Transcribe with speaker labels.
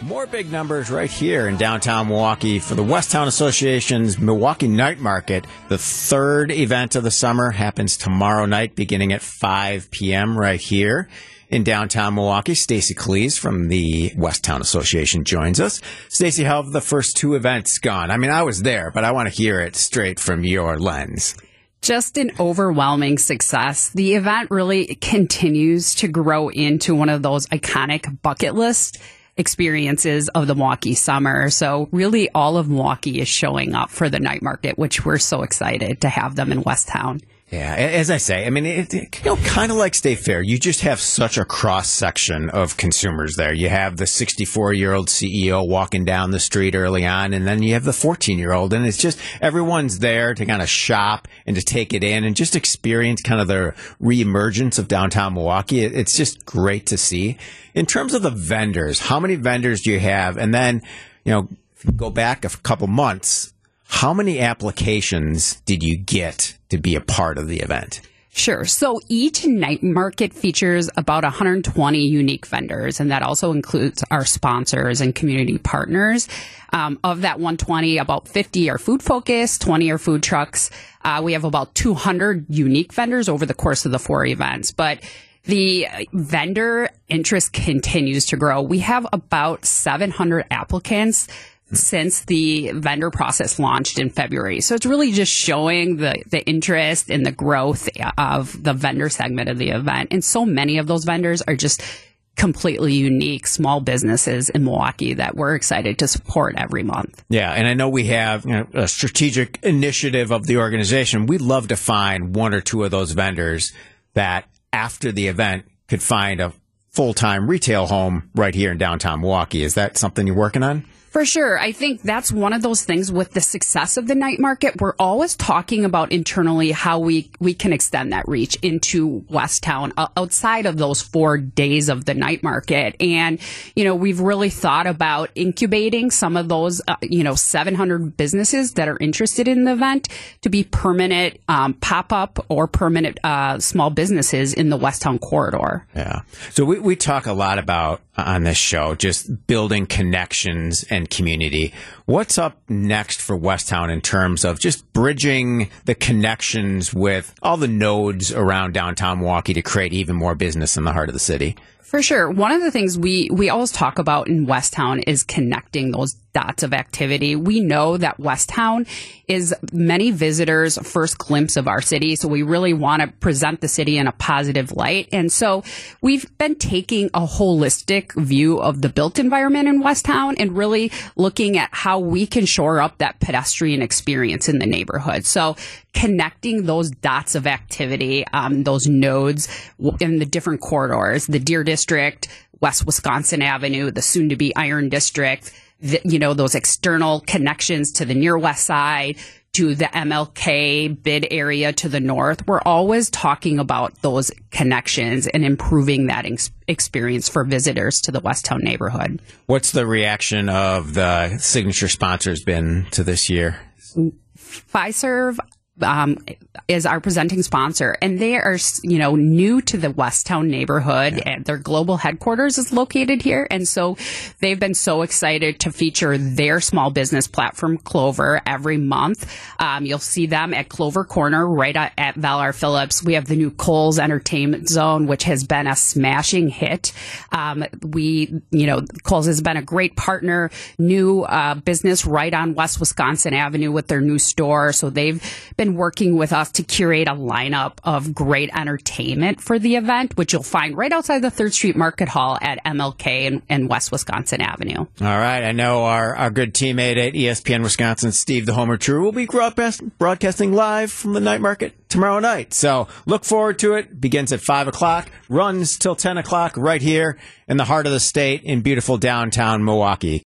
Speaker 1: More big numbers right here in downtown Milwaukee for the Westtown Association's Milwaukee Night Market. The third event of the summer happens tomorrow night beginning at 5 p.m. right here in downtown Milwaukee. Stacy Cleese from the Westtown Association joins us. Stacy, how have the first two events gone? I mean, I was there, but I want to hear it straight from your lens.
Speaker 2: Just an overwhelming success. The event really continues to grow into one of those iconic bucket list experiences of the Milwaukee summer. So really all of Milwaukee is showing up for the night market, which we're so excited to have them in Westtown.
Speaker 1: Yeah, as I say, I mean, kind of like State Fair, you just have such a cross-section of consumers there. You have the 64-year-old CEO walking down the street early on, and then you have the 14-year-old, and it's just everyone's there to kind of shop and to take it in and just experience kind of the reemergence of downtown Milwaukee. It's just great to see. In terms of the vendors, how many vendors do you have? And then, go back a couple months, how many applications did you get to be a part of the event?
Speaker 2: Sure. So each night market features about 120 unique vendors, and that also includes our sponsors and community partners. Of that 120, about 50 are food focused, 20 are food trucks. We have about 200 unique vendors over the course of the four events, but the vendor interest continues to grow. We have about 700 applicants since the vendor process launched in February. So it's really just showing the interest and the growth of the vendor segment of the event. And so many of those vendors are just completely unique small businesses in Milwaukee that we're excited to support every month.
Speaker 1: Yeah, and I know we have a strategic initiative of the organization. We'd love to find one or two of those vendors that after the event could find a full-time retail home right here in downtown Milwaukee. Is that something you're working on?
Speaker 2: For sure. I think that's one of those things with the success of the night market. We're always talking about internally how we can extend that reach into Westtown outside of those 4 days of the night market. And, we've really thought about incubating some of those, 700 businesses that are interested in the event to be permanent pop-up or permanent small businesses in the Westtown corridor.
Speaker 1: Yeah. So we talk a lot about on this show, just building connections and community. What's up next for Westtown in terms of just bridging the connections with all the nodes around downtown Milwaukee to create even more business in the heart of the city?
Speaker 2: For sure. One of the things we always talk about in Westtown is connecting those dots of activity. We know that Westtown is many visitors' first glimpse of our city, so we really want to present the city in a positive light. And so we've been taking a holistic view of the built environment in Westtown and really looking at how we can shore up that pedestrian experience in the neighborhood. So connecting those dots of activity, those nodes in the different corridors, the Deer District, West Wisconsin Avenue, the soon-to-be Iron District, those external connections to the near west side, to the MLK bid area to the north. We're always talking about those connections and improving that experience for visitors to the Westtown neighborhood.
Speaker 1: What's the reaction of the signature sponsors been to this year?
Speaker 2: Fiserv is our presenting sponsor, and they are, new to the Westtown neighborhood, and their global headquarters is located here. And so they've been so excited to feature their small business platform, Clover, every month. You'll see them at Clover Corner right at Valar Phillips. We have the new Kohl's Entertainment Zone, which has been a smashing hit. Kohl's has been a great partner, new business right on West Wisconsin Avenue with their new store. So they've been working with us to curate a lineup of great entertainment for the event, which you'll find right outside the 3rd Street Market Hall at MLK and West Wisconsin Avenue.
Speaker 1: All right. I know our good teammate at ESPN Wisconsin, Steve the Homer True, will be broadcasting live from the night market tomorrow night. So look forward to it. Begins at 5 o'clock, runs till 10 o'clock right here in the heart of the state in beautiful downtown Milwaukee.